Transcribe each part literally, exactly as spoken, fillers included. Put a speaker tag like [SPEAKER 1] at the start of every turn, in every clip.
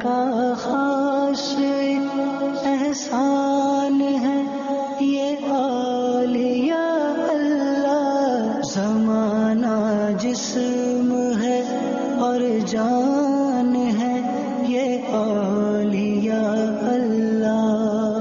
[SPEAKER 1] کا خاص احسان ہے یہ اولیاء اللہ. زمانہ جسم ہے اور جان ہے یہ اولیاء اللہ.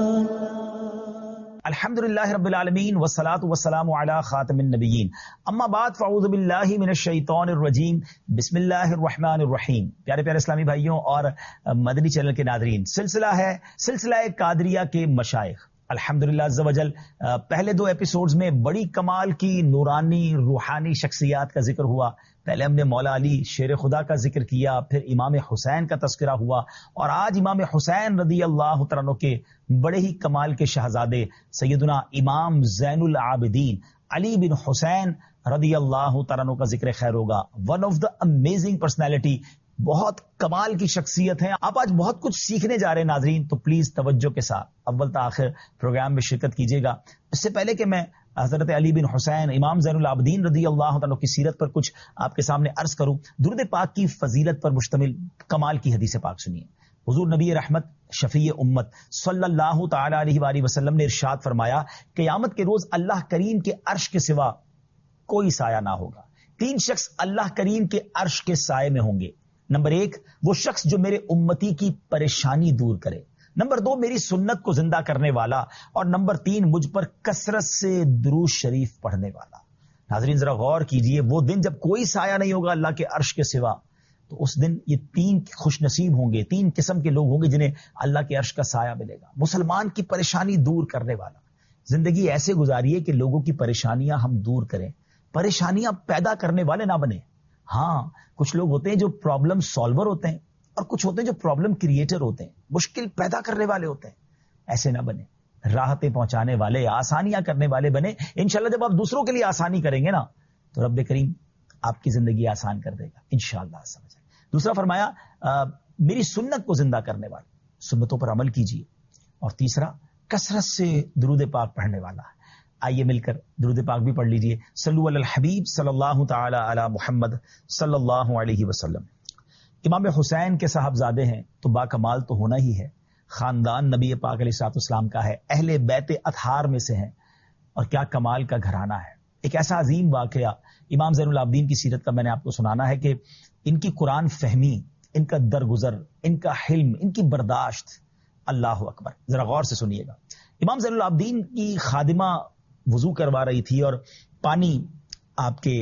[SPEAKER 2] الحمدللہ رب العالمین والصلاة والسلام علی خاتم النبیین. اما بعد فاعوذ باللہ من الشیطان الرجیم. بسم اللہ الرحمن الرحیم. پیارے پیارے اسلامی بھائیوں اور مدنی چینل کے ناظرین، سلسلہ ہے سلسلہ قادریہ کے مشائخ. الحمدللہ عز و جل پہلے دو ایپیسوڈز میں بڑی کمال کی نورانی روحانی شخصیات کا ذکر ہوا. پہلے ہم نے مولا علی شیر خدا کا ذکر کیا، پھر امام حسین کا تذکرہ ہوا، اور آج امام حسین رضی اللہ تعالیٰ عنہ کے بڑے ہی کمال کے شہزادے سیدنا امام زین العابدین علی بن حسین رضی اللہ تعالیٰ عنہ کا ذکر خیر ہوگا. One of the amazing personality, بہت کمال کی شخصیت ہیں. آپ آج بہت کچھ سیکھنے جا رہے ہیں ناظرین، تو پلیز توجہ کے ساتھ اول تا آخر پروگرام میں شرکت کیجیے گا. اس سے پہلے کہ میں حضرت علی بن حسین امام زین العابدین رضی اللہ تعالیٰ کی سیرت پر کچھ آپ کے سامنے عرض کروں، درود پاک کی فضیلت پر مشتمل کمال کی حدیث پاک سنیے. حضور نبی رحمت شفیع امت صلی اللہ تعالی علیہ وآلہ وسلم نے ارشاد فرمایا، قیامت کے روز اللہ کریم کے عرش کے سوا کوئی سایہ نہ ہوگا. تین شخص اللہ کریم کے عرش کے سائے میں ہوں گے. نمبر ایک، وہ شخص جو میرے امتی کی پریشانی دور کرے. نمبر دو، میری سنت کو زندہ کرنے والا. اور نمبر تین، مجھ پر کثرت سے درود شریف پڑھنے والا. ناظرین ذرا غور کیجئے، وہ دن جب کوئی سایہ نہیں ہوگا اللہ کے عرش کے سوا، تو اس دن یہ تین خوش نصیب ہوں گے، تین قسم کے لوگ ہوں گے جنہیں اللہ کے عرش کا سایہ ملے گا. مسلمان کی پریشانی دور کرنے والا. زندگی ایسے گزاریے کہ لوگوں کی پریشانیاں ہم دور کریں، پریشانیاں پیدا کرنے والے نہ بنے. ہاں، کچھ لوگ ہوتے ہیں جو پرابلم سالور ہوتے ہیں، اور کچھ ہوتے ہیں جو پرابلم کریٹر ہوتے ہیں، مشکل پیدا کرنے والے ہوتے ہیں. ایسے نہ بنے، راحتیں پہنچانے والے، آسانیاں کرنے والے بنے. انشاءاللہ جب آپ دوسروں کے لیے آسانی کریں گے نا، تو رب کریم آپ کی زندگی آسان کر دے گا انشاءاللہ. سمجھ. دوسرا فرمایا آ, میری سنت کو زندہ کرنے والا، سنتوں پر عمل کیجیے. اور تیسرا، کثرت سے درود پاک پڑھنے والا. آئیے مل کر درود پاک بھی پڑھ لیجیے. صلو علی الحبیب صلی اللہ تعالی علی محمد صلی اللہ علیہ وسلم. امام حسین کے صاحبزادے ہیں تو با کمال تو ہونا ہی ہے. خاندان نبی پاک علیہ الصلوۃ والسلام کا ہے، اہل بیت اطہار میں سے ہیں، اور کیا کمال کا گھرانہ ہے. ایک ایسا عظیم واقعہ امام زین العابدین کی سیرت کا میں نے آپ کو سنانا ہے کہ ان کی قرآن فہمی، ان کا درگزر، ان کا حلم، ان کی برداشت، اللہ اکبر. ذرا غور سے سنیے گا. امام زین العابدین کی خادمہ وضو کروا رہی تھی اور پانی آپ کے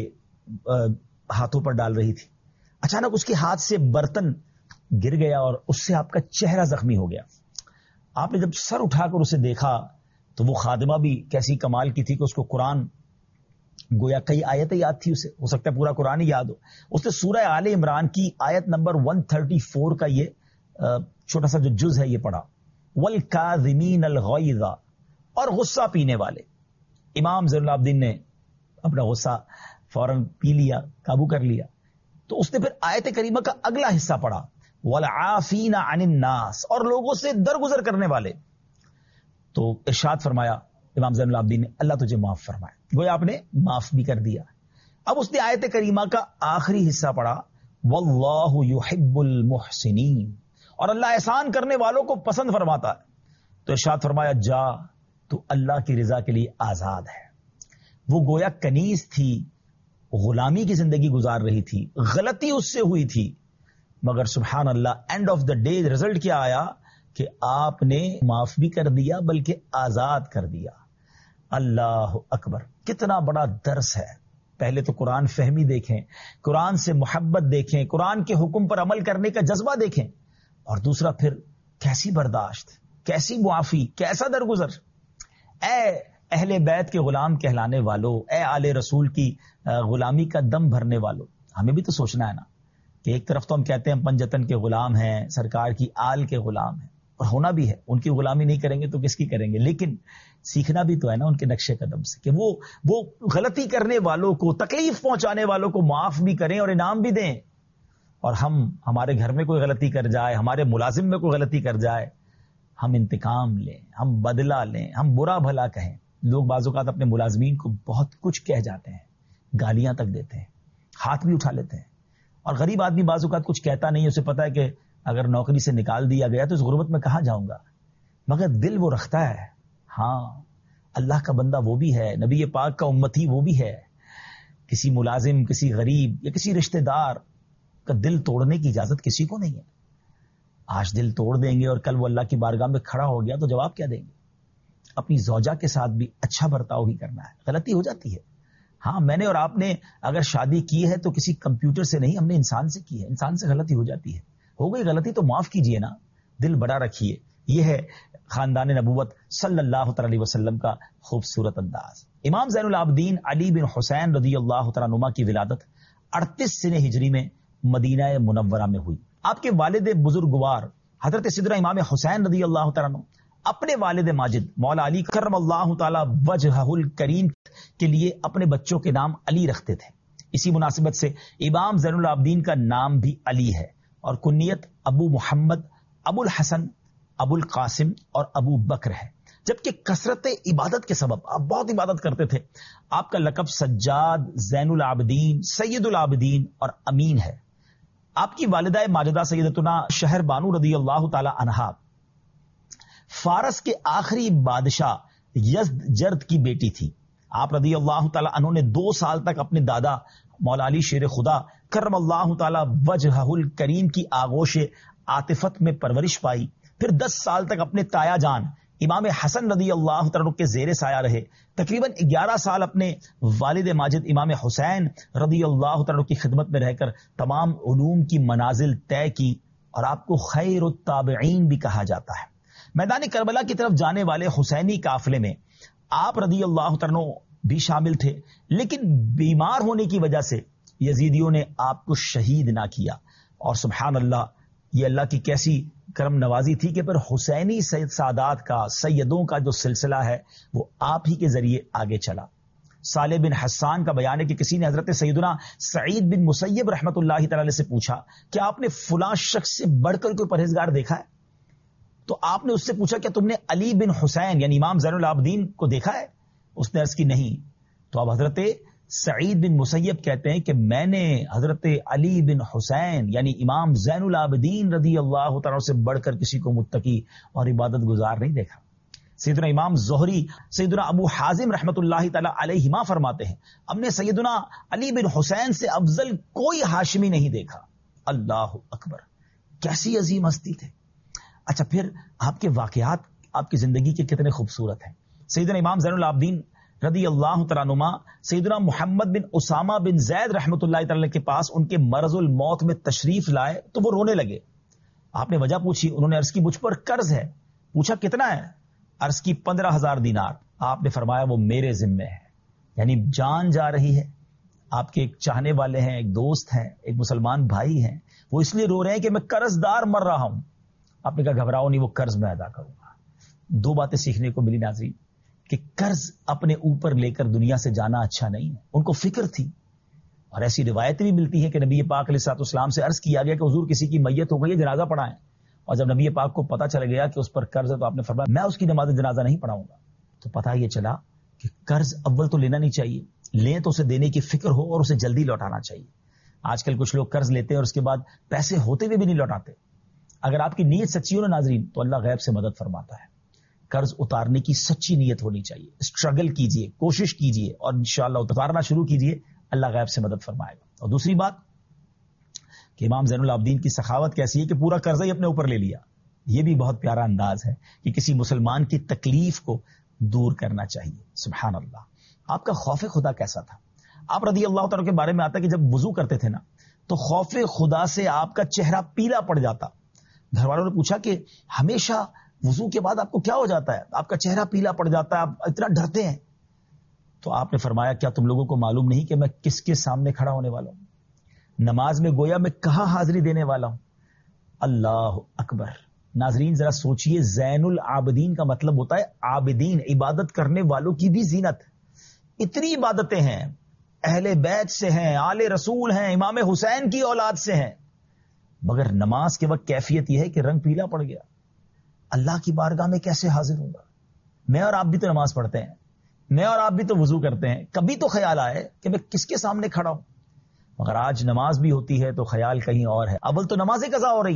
[SPEAKER 2] ہاتھوں پر ڈال رہی تھی. اچانک اس کے ہاتھ سے برتن گر گیا اور اس سے آپ کا چہرہ زخمی ہو گیا. آپ نے جب سر اٹھا کر اسے دیکھا تو وہ خادمہ بھی کیسی کمال کی تھی کہ اس کو قرآن گویا کئی آیتیں یاد تھی. اسے ہو سکتا ہے پورا قرآن ہی یاد ہو. اس نے سورہ آل عمران کی آیت نمبر ایک سو چونتیس کا یہ چھوٹا سا جو جز ہے یہ پڑھا، وَالْكَاظِمِينَ الْغَيْظَ، اور غصہ پینے والے. امام زین العابدین نے اپنا غصہ فوراً پی لیا، قابو کر لیا. تو اس نے پھر آیت کریمہ کا اگلا حصہ پڑھا، وَالْعَافِينَ عَنِ النَّاسِ، اور لوگوں سے درگزر کرنے والے. تو ارشاد فرمایا امام زین العابدین نے، اللہ تجھے معاف فرمائے. گویا آپ نے معاف بھی کر دیا. اب اس نے آیت کریمہ کا آخری حصہ پڑھا، واللہ یحب المحسنین، اور اللہ احسان کرنے والوں کو پسند فرماتا ہے. تو ارشاد فرمایا، جا تو اللہ کی رضا کے لیے آزاد ہے. وہ گویا کنیز تھی، غلامی کی زندگی گزار رہی تھی، غلطی اس سے ہوئی تھی، مگر سبحان اللہ end of the day result کیا آیا کہ آپ نے معاف بھی کر دیا بلکہ آزاد کر دیا. اللہ اکبر، کتنا بڑا درس ہے. پہلے تو قرآن فہمی دیکھیں، قرآن سے محبت دیکھیں، قرآن کے حکم پر عمل کرنے کا جذبہ دیکھیں، اور دوسرا پھر کیسی برداشت، کیسی معافی، کیسا درگزر. اے اہل بیت کے غلام کہلانے والوں، اے آل رسول کی غلامی کا دم بھرنے والوں، ہمیں بھی تو سوچنا ہے نا کہ ایک طرف تو ہم کہتے ہیں پنجتن کے غلام ہیں، سرکار کی آل کے غلام ہیں، اور ہونا بھی ہے. ان کی غلامی نہیں کریں گے تو کس کی کریں گے؟ لیکن سیکھنا بھی تو ہے نا ان کے نقش قدم سے کہ وہ وہ غلطی کرنے والوں کو، تکلیف پہنچانے والوں کو معاف بھی کریں اور انعام بھی دیں. اور ہم ہمارے گھر میں کوئی غلطی کر جائے، ہمارے ملازم میں کوئی غلطی کر جائے، ہم انتقام لیں، ہم بدلہ لیں، ہم برا بھلا کہیں. لوگ بعض اوقات اپنے ملازمین کو بہت کچھ کہہ جاتے ہیں، گالیاں تک دیتے ہیں، ہاتھ بھی اٹھا لیتے ہیں. اور غریب آدمی بعض اوقات کچھ کہتا نہیں، اسے پتا ہے کہ اگر نوکری سے نکال دیا گیا تو اس غربت میں کہاں جاؤں گا، مگر دل وہ رکھتا ہے ہاں اللہ کا بندہ وہ بھی ہے، نبی پاک کا امتی وہ بھی ہے. کسی ملازم، کسی غریب یا کسی رشتہ دار کا دل توڑنے کی اجازت کسی کو نہیں ہے. آج دل توڑ دیں گے اور کل وہ اللہ کی بارگاہ میں کھڑا ہو گیا تو جواب کیا دیں گے؟ اپنی زوجہ کے ساتھ بھی اچھا برتاؤ ہی کرنا ہے. غلطی ہو جاتی ہے، ہاں میں نے اور آپ نے اگر شادی کی ہے تو کسی کمپیوٹر سے نہیں، ہم نے انسان سے کی ہے. انسان سے غلطی ہو جاتی ہے، ہو گئی غلطی تو معاف کیجئے نا، دل بڑا رکھیے. یہ ہے خاندان نبوت صلی اللہ تعالی علیہ وسلم کا خوبصورت انداز. امام زین العابدین علی بن حسین رضی اللہ تعالیٰ عنہ کی ولادت اڑتیس سنہ ہجری میں مدینہ منورہ میں ہوئی. آپ کے والد بزرگوار حضرت سیدنا امام حسین رضی اللہ تعالیٰ عنہ اپنے والد ماجد مولا علی کرم اللہ تعالی وجہہ الکریم کے لیے اپنے بچوں کے نام علی رکھتے تھے. اسی مناسبت سے امام زین العابدین کا نام بھی علی ہے اور کنیت ابو محمد، ابو الحسن، ابو القاسم اور ابو بکر ہے. جبکہ کثرت عبادت کے سبب آپ بہت عبادت کرتے تھے. آپ کا لقب سجاد، زین العابدین، سید العابدین اور امین ہے. آپ کی والدہ ماجدہ سیدتنا شہر بانو رضی اللہ تعالی عنہا فارس کے آخری بادشاہ یزدجرد کی بیٹی تھی. آپ رضی اللہ تعالی عنہ نے دو سال تک اپنے دادا مولا علی شیر خدا کرم اللہ تعالی وجہہ الکریم کی آغوش عاطفت میں پرورش پائی. پھر دس سال تک اپنے تایا جان امام حسن رضی اللہ تعالیٰ کے زیر سایہ رہے. تقریباً گیارہ سال اپنے والد ماجد امام حسین رضی اللہ تعالیٰ کی خدمت میں رہ کر تمام علوم کی منازل طے کی اور آپ کو خیر التابعین بھی کہا جاتا ہے. میدان کربلا کی طرف جانے والے حسینی قافلے میں آپ رضی اللہ تعالیٰ بھی شامل تھے، لیکن بیمار ہونے کی وجہ سے یزیدیوں نے آپ کو شہید نہ کیا. اور سبحان اللہ، یہ اللہ کی کیسی کرم نوازی تھی کہ پھر حسینی سید سادات کا، سیدوں کا جو سلسلہ ہے وہ آپ ہی کے ذریعے آگے چلا. صالح بن حسان کا بیان ہے کہ کسی نے حضرت سیدنا سعید بن مسیب رحمت اللہ تعالی سے پوچھا کہ آپ نے فلاں شخص سے بڑھ کر کوئی پرہیزگار دیکھا ہے؟ تو آپ نے اس سے پوچھا کہ تم نے علی بن حسین یعنی امام زین العابدین کو دیکھا ہے؟ اس نے عرض کی نہیں. تو اب حضرت سعید بن مسیب کہتے ہیں کہ میں نے حضرت علی بن حسین یعنی امام زین العابدین رضی اللہ تعالیٰ سے بڑھ کر کسی کو متقی اور عبادت گزار نہیں دیکھا. سیدنا امام زہری سیدنا ابو حازم رحمت اللہ تعالیٰ علیہما فرماتے ہیں ہم نے سیدنا علی بن حسین سے افضل کوئی ہاشمی نہیں دیکھا. اللہ اکبر، کیسی عظیم ہستی تھے. اچھا، پھر آپ کے واقعات آپ کی زندگی کے کتنے خوبصورت ہیں. سیدنا امام زین العابدین رضی اللہ تعالیٰ عنہ سیدنا محمد بن اسامہ بن زید رحمت اللہ تعالیٰ کے پاس ان کے مرض الموت میں تشریف لائے تو وہ رونے لگے. آپ نے وجہ پوچھی، انہوں نے عرض کی مجھ پر قرض ہے. پوچھا کتنا ہے؟ عرض کی پندرہ ہزار دینار. آپ نے فرمایا وہ میرے ذمے ہے، یعنی جان جا رہی ہے. آپ کے ایک چاہنے والے ہیں، ایک دوست ہیں، ایک مسلمان بھائی ہیں، وہ اس لیے رو رہے ہیں کہ میں قرض دار مر رہا ہوں. آپ نے کہا گھبراؤ نہیں، وہ قرض میں ادا کروں گا. دو باتیں سیکھنے کو ملی ناظرین کہ قرض اپنے اوپر لے کر دنیا سے جانا اچھا نہیں ہے. ان کو فکر تھی اور ایسی روایتیں بھی ملتی ہیں کہ نبی پاک علیہ الصلوۃ والسلام سے عرض کیا گیا کہ حضور کسی کی میت ہو گئی ہے، جنازہ پڑھائیں. اور جب نبی پاک کو پتہ چل گیا کہ اس پر قرض ہے تو آپ نے فرمایا میں اس کی نماز جنازہ نہیں پڑھاؤں گا. تو پتہ یہ چلا کہ قرض اول تو لینا نہیں چاہیے، لیں تو اسے دینے کی فکر ہو اور اسے جلدی لوٹانا چاہیے. آج کل کچھ لوگ قرض لیتے ہیں اور اس کے بعد پیسے ہوتے ہوئے بھی نہیں لوٹاتے. اگر آپ کی نیت سچی ہو نا ناظرین تو اللہ غیب سے مدد فرماتا ہے. قرض اتارنے کی سچی نیت ہونی چاہیے. اسٹرگل کیجئے، کوشش کیجئے اور انشاءاللہ اتارنا شروع کیجئے، اللہ غیب سے مدد فرمائے گا. اور دوسری بات کہ امام زین العابدین کی سخاوت کیسی ہے کہ پورا قرضہ ہی اپنے اوپر لے لیا. یہ بھی بہت پیارا انداز ہے کہ کسی مسلمان کی تکلیف کو دور کرنا چاہیے. سبحان اللہ. آپ کا خوف خدا کیسا تھا؟ آپ رضی اللہ تعالیٰ کے بارے میں آتا ہے کہ جب وضو کرتے تھے نا تو خوف خدا سے آپ کا چہرہ پیلا پڑ جاتا. گھر والوں نے پوچھا کہ ہمیشہ وضو کے بعد آپ کو کیا ہو جاتا ہے، آپ کا چہرہ پیلا پڑ جاتا ہے، آپ اتنا ڈرتے ہیں؟ تو آپ نے فرمایا کیا تم لوگوں کو معلوم نہیں کہ میں کس کے سامنے کھڑا ہونے والا ہوں؟ نماز میں گویا میں کہاں حاضری دینے والا ہوں. اللہ اکبر. ناظرین ذرا سوچئے، زین العابدین کا مطلب ہوتا ہے عابدین، عبادت کرنے والوں کی بھی زینت. اتنی عبادتیں ہیں، اہل بیت سے ہیں، آل رسول ہیں، امام حسین کی اولاد سے ہیں، مگر نماز کے وقت کیفیت یہ ہے کہ رنگ پیلا پڑ گیا. اللہ کی بارگاہ میں کیسے حاضر ہوں گا؟ میں اور آپ بھی تو نماز پڑھتے ہیں، میں اور آپ بھی تو وضو کرتے ہیں. کبھی تو خیال آئے کہ میں کس کے سامنے کھڑا ہوں؟ مگر آج نماز بھی ہوتی ہے تو خیال کہیں اور ہے. اول تو نمازیں قضا ہو رہی ہیں،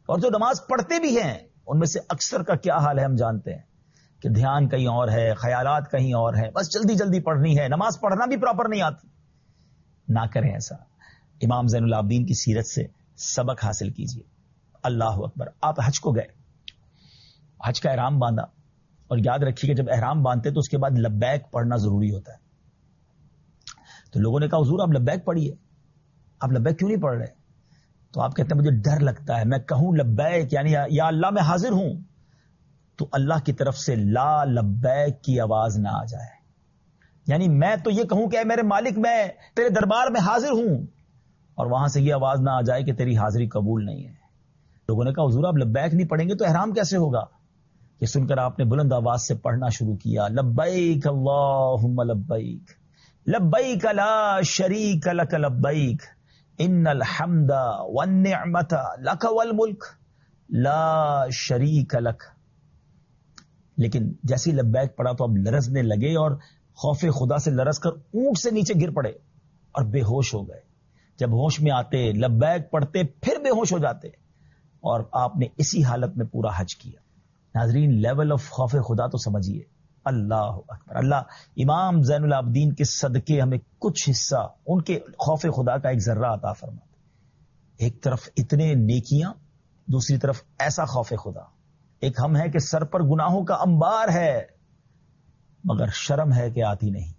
[SPEAKER 2] اور جو نماز پڑھتے بھی ہیں ان میں سے اکثر کا کیا حال ہے ہم جانتے ہیں کہ دھیان کہیں اور ہے، خیالات کہیں اور ہیں، بس جلدی جلدی پڑھنی ہے، نماز پڑھنا بھی پراپر نہیں آتی. نہ کریں ایسا. امام زین العابدین کی سیرت سے سبق حاصل کیجیے. اللہ اکبر. آپ حج کو گئے، حج کا احرام باندھا، اور یاد رکھیے کہ جب احرام باندھتے تو اس کے بعد لبیک پڑھنا ضروری ہوتا ہے. تو لوگوں نے کہا حضور آپ لبیک پڑھیے. آپ لبیک کیوں نہیں پڑھ رہے؟ تو آپ کہتے ہیں مجھے ڈر لگتا ہے، میں کہوں لبیک یعنی یا اللہ میں حاضر ہوں تو اللہ کی طرف سے لا لبیک کی آواز نہ آ جائے. یعنی میں تو یہ کہوں کہ اے میرے مالک میں تیرے دربار میں حاضر ہوں، اور وہاں سے یہ آواز نہ آ جائے کہ تیری حاضری قبول نہیں ہے. لوگوں نے کہا حضور آپ لبیک نہیں پڑھیں گے تو احرام کیسے ہوگا؟ یہ سن کر آپ نے بلند آواز سے پڑھنا شروع کیا، لبیک اللہم لبیک لبیک لا شریک لک لبیک ان الحمد والنعمت لک والملک لا شریک لک. لیکن جیسی لبیک پڑا تو اب لرزنے لگے اور خوف خدا سے لرز کر اونٹ سے نیچے گر پڑے اور بے ہوش ہو گئے. جب ہوش میں آتے لبیک پڑھتے پھر بے ہوش ہو جاتے، اور آپ نے اسی حالت میں پورا حج کیا. ناظرین لیول آف خوف خدا تو سمجھیے. اللہ اکبر. اللہ امام زین العابدین کے صدقے ہمیں کچھ حصہ ان کے خوف خدا کا ایک ذرہ عطا فرماتے. ایک طرف اتنے نیکیاں، دوسری طرف ایسا خوف خدا. ایک ہم ہے کہ سر پر گناہوں کا انبار ہے مگر شرم ہے کہ آتی نہیں.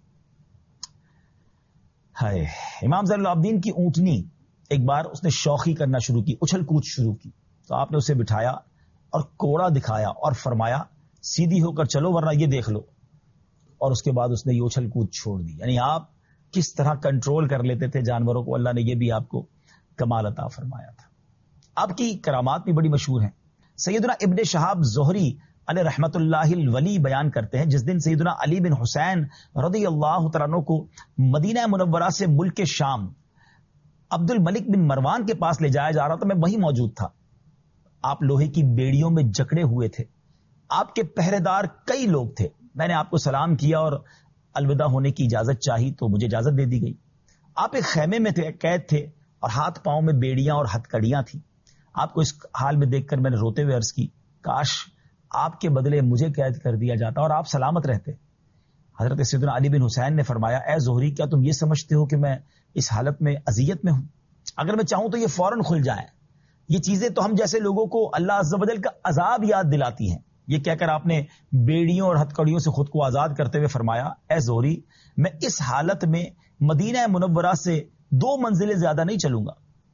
[SPEAKER 2] ہائے. امام زین العابدین کی اونٹنی ایک بار اس نے شوخی کرنا شروع کی، اچھل کود شروع کی، تو آپ نے اسے بٹھایا اور کوڑا دکھایا اور فرمایا سیدھی ہو کر چلو ورنہ یہ دیکھ لو. اور اس کے بعد اس نے یہ اچھل کود چھوڑ دی. یعنی آپ کس طرح کنٹرول کر لیتے تھے جانوروں کو، اللہ نے یہ بھی آپ کو کمال عطا فرمایا تھا. آپ کی کرامات بھی بڑی مشہور ہیں. سیدنا ابن شہاب زہری علیہ رحمت اللہ الولی بیان کرتے ہیں جس دن سیدنا علی بن حسین رضی اللہ تعالیٰ عنہ کو مدینہ منورہ سے ملک شام عبد الملک بن مروان کے پاس لے جایا جا رہا تھا، میں وہیں موجود تھا. آپ لوہے کی بیڑیوں میں جکڑے ہوئے تھے. آپ کے پہرے دار کئی لوگ تھے. میں نے آپ کو سلام کیا اور الوداع ہونے کی اجازت چاہی تو مجھے اجازت دے دی گئی. آپ ایک خیمے میں تھے، قید تھے، اور ہاتھ پاؤں میں بیڑیاں اور ہتھکڑیاں تھیں. آپ کو اس حال میں دیکھ کر میں نے روتے ہوئے عرض کی کاش آپ کے بدلے مجھے قید کر دیا جاتا اور آپ سلامت رہتے. حضرت سیدنا علی بن حسین نے فرمایا اے زہری کیا تم یہ سمجھتے ہو کہ میں اس حالت میں اذیت میں ہوں؟ اگر میں چاہوں تو یہ فوراً کھل جائیں. یہ چیزیں تو ہم جیسے لوگوں کو اللہ عز و جل کا عذاب یاد دلاتی ہیں. یہ کہہ کر آپ نے بیڑیوں اور ہتھکڑیوں سے خود کو آزاد کرتے ہوئے فرمایا اے زہری میں اس حالت میں مدینہ منورہ سے دو منزلیں زیادہ نہیں چلوں گا.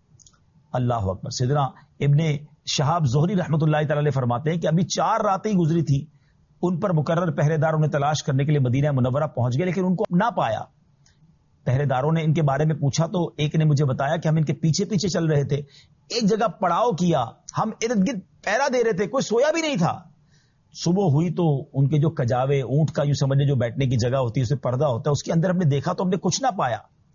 [SPEAKER 2] اللہ اکبر. سیدنا ابن شہاب زہری رحمۃ اللہ تعالی علیہ فرماتے ہیں کہ ابھی چار راتیں گزری تھی، ان پر مقرر پہرے دار انہیں تلاش کرنے کے لیے مدینہ منورہ پہنچ گئے لیکن ان کو نہ پایا. پہرے داروں نے ان کے بارے میں پوچھا تو ایک نے مجھے بتایا کہ ہم ان کے پیچھے پیچھے چل رہے تھے، ایک جگہ پڑاؤ کیا، ہم ارد گرد پہرا دے رہے تھے، کوئی سویا بھی نہیں تھا. صبح ہوئی تو ان کے جو کجاوے اونٹ کا یوں سمجھے جو بیٹھنے کی جگہ ہوتی ہے اسے پردہ ہوتا ہے، اس کے اندر ہم نے دیکھا تو ہم نے کچھ نہ پایا.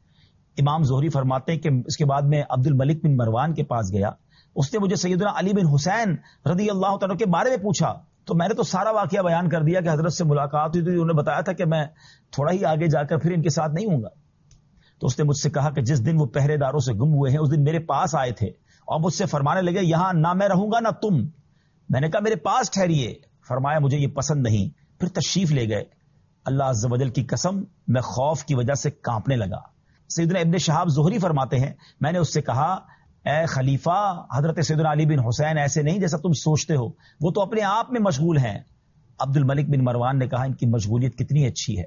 [SPEAKER 2] امام زہری فرماتے ہیں کہ اس کے بعد میں عبد الملک بن مروان کے پاس گیا. اس نے مجھے سیدنا علی بن حسین رضی اللہ تعالیٰ کے بارے میں پوچھا تو میں نے تو سارا واقعہ بیان کر دیا کہ حضرت سے ملاقات ہوئی تو انہوں نے بتایا تھا کہ میں تھوڑا ہی آگے جا کر پھر ان کے ساتھ نہیں ہوں گا. تو اس نے مجھ سے کہا کہ جس دن وہ پہرے داروں سے گم ہوئے ہیں اس دن میرے پاس آئے تھے اور مجھ سے فرمانے لگے یہاں نہ میں رہوں گا نہ تم. میں نے کہا میرے پاس ٹھہریے. فرمایا مجھے یہ پسند نہیں. پھر تشریف لے گئے. اللہ عز و جل کی قسم میں خوف کی وجہ سے کانپنے لگا. سیدنا ابن شہاب زہری فرماتے ہیں میں نے اس سے کہا اے خلیفہ حضرت سیدنا علی بن حسین ایسے نہیں جیسا تم سوچتے ہو، وہ تو اپنے آپ میں مشغول ہیں. عبد الملک بن مروان نے کہا ان کی مشغولیت کتنی اچھی ہے.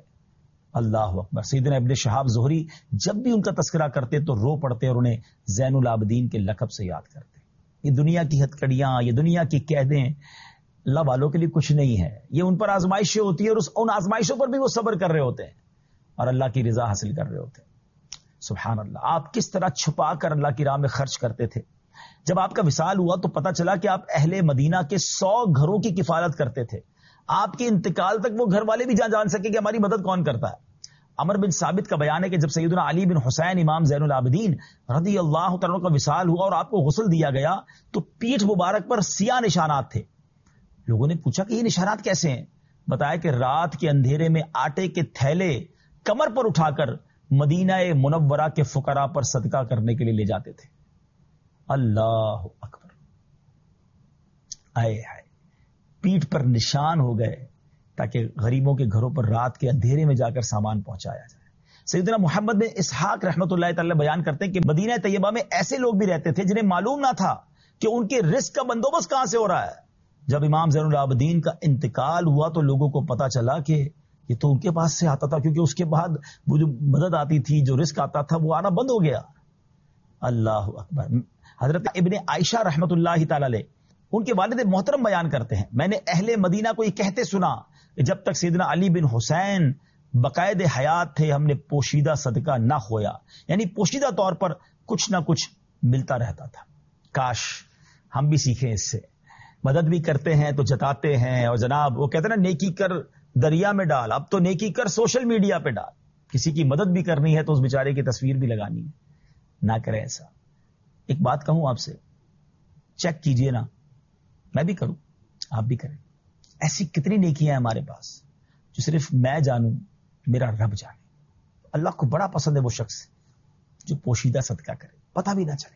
[SPEAKER 2] اللہ اکبر. سیدنا ابن شہاب زہری جب بھی ان کا تذکرہ کرتے تو رو پڑتے اور انہیں زین العابدین کے لقب سے یاد کرتے. یہ دنیا کی ہتکڑیاں، یہ دنیا کی قیدیں اللہ والوں کے لیے کچھ نہیں ہے. یہ ان پر آزمائشیں ہوتی ہے اور ان آزمائشوں پر بھی وہ صبر کر رہے ہوتے ہیں اور اللہ کی رضا حاصل کر رہے ہوتے ہیں. سبحان اللہ. آپ کس طرح چھپا کر اللہ کی راہ میں خرچ کرتے تھے. جب آپ کا وصال ہوا تو پتا چلا کہ آپ اہل مدینہ کے سو گھروں کی کفالت کرتے تھے. آپ کے انتقال تک وہ گھر والے بھی جان جان سکے کہ ہماری مدد کون کرتا ہے. عمر بن ثابت کا بیان ہے کہ جب سیدنا علی بن حسین امام زین العابدین رضی اللہ تعالیٰ کا وصال ہوا اور آپ کو غسل دیا گیا تو پیٹھ مبارک پر سیاہ نشانات تھے. لوگوں نے پوچھا کہ یہ نشانات کیسے ہیں؟ بتایا کہ رات کے اندھیرے میں آٹے کے تھیلے کمر پر اٹھا کر مدینہ منورہ کے فقراء پر صدقہ کرنے کے لیے لے جاتے تھے. اللہ اکبر. آئے آئے پیٹھ پر نشان ہو گئے تاکہ غریبوں کے گھروں پر رات کے اندھیرے میں جا کر سامان پہنچایا جائے. سیدنا محمد بن اسحاق رحمۃ اللہ تعالی بیان کرتے ہیں کہ مدینہ طیبہ میں ایسے لوگ بھی رہتے تھے جنہیں معلوم نہ تھا کہ ان کے رزق کا بندوبست کہاں سے ہو رہا ہے. جب امام زین العابدین کا انتقال ہوا تو لوگوں کو پتا چلا کہ یہ تو ان کے پاس سے آتا تھا، کیونکہ اس کے بعد وہ جو مدد آتی تھی، جو رزق آتا تھا، وہ آنا بند ہو گیا. اللہ اکبر. حضرت ابن عائشہ رحمۃ اللہ تعالی علیہ ان کے والد محترم بیان کرتے ہیں، میں نے اہل مدینہ کو یہ کہتے سنا کہ جب تک سیدنا علی بن حسین باقاعد حیات تھے ہم نے پوشیدہ صدقہ نہ کھویا، یعنی پوشیدہ طور پر کچھ نہ کچھ ملتا رہتا تھا. کاش ہم بھی سیکھیں اس سے. مدد بھی کرتے ہیں تو جتاتے ہیں، اور جناب وہ کہتے ہیں نا نیکی کر دریا میں ڈال، اب تو نیکی کر سوشل میڈیا پہ ڈال. کسی کی مدد بھی کرنی ہے تو اس بیچارے کی تصویر بھی لگانی ہے. نہ کریں ایسا. ایک بات کہوں آپ سے، چیک کیجئے نا، میں بھی کروں آپ بھی کریں. ایسی کتنی نیکیاں ہیں ہمارے پاس جو صرف میں جانوں میرا رب جانے. اللہ کو بڑا پسند ہے وہ شخص جو پوشیدہ صدقہ کرے، پتہ بھی نہ چلے.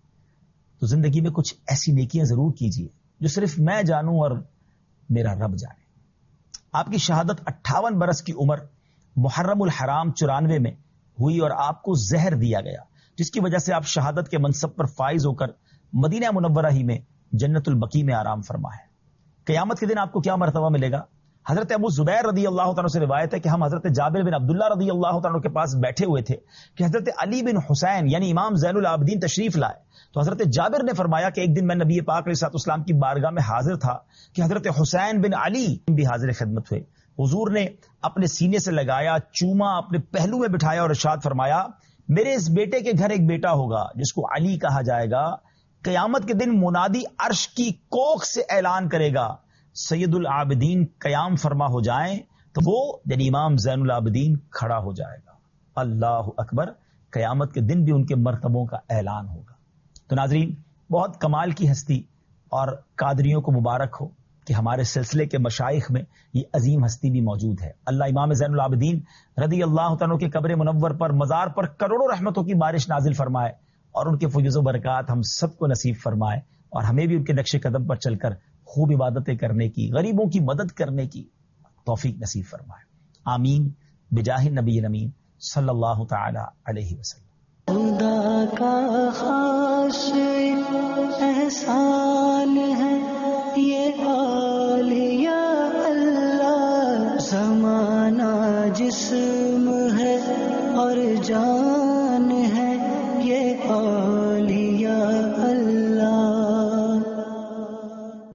[SPEAKER 2] تو زندگی میں کچھ ایسی نیکیاں ضرور کیجئے جو صرف میں جانوں اور میرا رب جانے. آپ کی شہادت اٹھاون برس کی عمر محرم الحرام چورانوے میں ہوئی اور آپ کو زہر دیا گیا، جس کی وجہ سے آپ شہادت کے منصب پر فائز ہو کر مدینہ منورہ ہی میں جنت البقیع میں آرام فرما ہے. قیامت کے دن آپ کو کیا مرتبہ ملے گا؟ حضرت ابو زبیر رضی اللہ تعالیٰ سے روایت ہے کہ ہم حضرت جابر بن عبداللہ رضی اللہ تعالیٰ کے پاس بیٹھے ہوئے تھے کہ حضرت علی بن حسین یعنی امام زین العابدین تشریف لائے. تو حضرت جابر نے فرمایا کہ ایک دن میں نبی پاک علیہ الصلوۃ والسلام کی بارگاہ میں حاضر تھا کہ حضرت حسین بن علی بھی حاضر خدمت ہوئے. حضور نے اپنے سینے سے لگایا، چوما، اپنے پہلو میں بٹھایا اور ارشاد فرمایا میرے اس بیٹے کے گھر ایک بیٹا ہوگا جس کو علی کہا جائے گا. قیامت کے دن منادی عرش کی کوکھ سے اعلان کرے گا سید العابدین قیام فرما ہو جائیں، تو وہ یعنی امام زین العابدین کھڑا ہو جائے گا. اللہ اکبر. قیامت کے دن بھی ان کے مرتبوں کا اعلان ہوگا. تو ناظرین، بہت کمال کی ہستی اور قادریوں کو مبارک ہو کہ ہمارے سلسلے کے مشائخ میں یہ عظیم ہستی بھی موجود ہے. اللہ امام زین العابدین رضی اللہ تعالیٰ کے قبر منور پر مزار پر کروڑوں رحمتوں کی بارش نازل فرمائے اور ان کے فیض و برکات ہم سب کو نصیب فرمائے، اور ہمیں بھی ان کے نقش قدم پر چل کر خوب عبادتیں کرنے کی، غریبوں کی مدد کرنے کی توفیق نصیب فرمائے. آمین بجاہ نبی امین صلی اللہ تعالی علیہ وسلم.
[SPEAKER 1] خدا کا خاص احسان